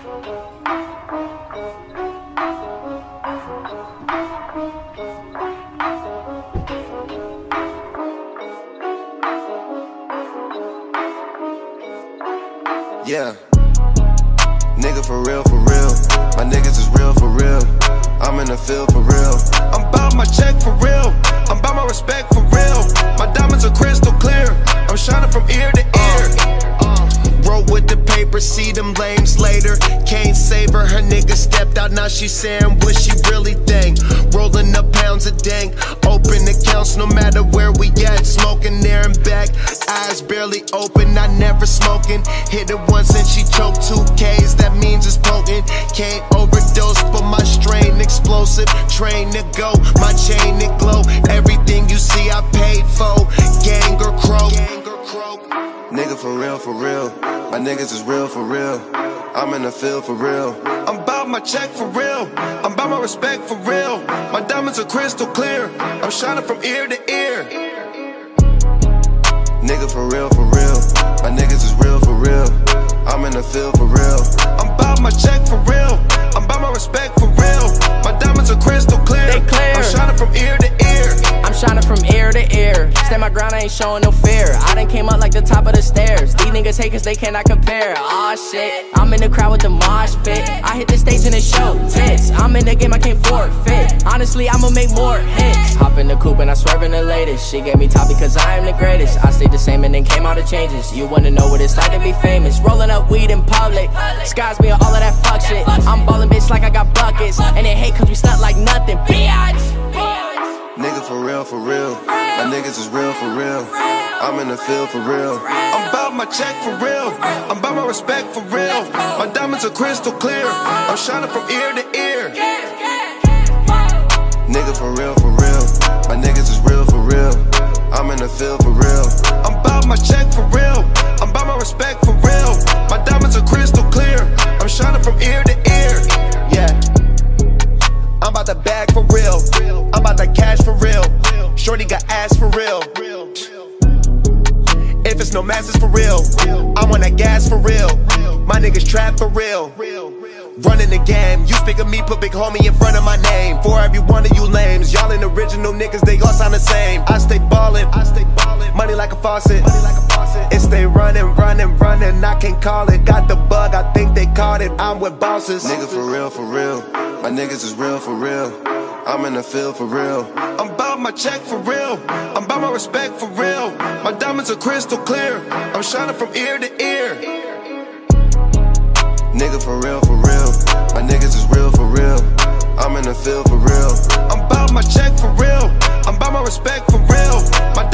Yeah, nigga for real, for real. My niggas is real, for real. I'm in the field, for real. I'm bout my check, for real. I'm bout my respect, for real. My diamonds are crystal clear. I'm shining from ear to ear. Roll with the paper, see them lames later. Can't save her, her nigga stepped out, now she saying what she really think. Rolling up pounds of dank, open accounts no matter where we at. Smoking there and back, eyes barely open, I never smoking. Hit it once and she choked 2Ks, that means it's potent. Can't overdose, but my strain explosive. Train to go, my chain it glow. Everything you see I paid for, gang or crow. Nigga for real, for real. My niggas is real, for real. I'm in the field, for real. I'm bout my check, for real. I'm bout my respect, for real. My diamonds are crystal clear. I'm shining from ear to ear. Nigga for real, for real. My niggas is real, for real. I'm in the field, for real. I'm bout my check, for real. I'm bout my respect, for real. My diamonds are crystal clear. They clear. I'm shining from ear to ear. I'm shining from ear to ear. Stand my ground, I ain't showing no fear. I done came up like the top of the stairs. These niggas hate cause they cannot compare. Aw shit, I'm in the crowd with the mosh pit. I hit the stage and it show tits. I'm in the game, I can't forfeit. Honestly, I'ma make more hits. Hop in the coupe and I swerve in the latest. She gave me top because I am the greatest. I stayed the same and then came out of changes. You wanna know what it's like to be famous? Rolling up weed in public. Skies me all of that fuck shit. I'm ballin' bitch like I got buckets. And they hate cause we stunt like nothing. Biatch. Nigga for real, for real. My niggas is real, for real. I'm in the field, for real. I'm bout my check, for real. I'm bout my respect, for real. My diamonds are crystal clear. I'm shining from ear to ear. Nigga for real, for real. My niggas is real, for real. I'm in the field, for real. I'm bout my check, for real. I'm bout my respect, for real. My diamonds are crystal clear. I'm shining from ear to ear. Yeah, I'm about to bag for real. I'm about to cash for real. Shorty got ass for real. If it's no masses for real, I want that gas for real. My niggas trap for real. Running the game, you speak of me, put big homie in front of my name. For every one of you lames, y'all ain't original niggas, they all sound the same. I stay ballin', money like a faucet. It stay running, I can't call it. Got the bug, I think they caught it. I'm with bosses. Nigga for real, for real. My niggas is real, for real. I'm in the field, for real. I'm bout my check, for real. I'm bout my respect, for real. My diamonds are crystal clear. I'm shining from ear to ear. Nigga for real, for real. My niggas is real, for real. I'm in the field, for real. I'm bout my check, for real. I'm bout my respect, for real. My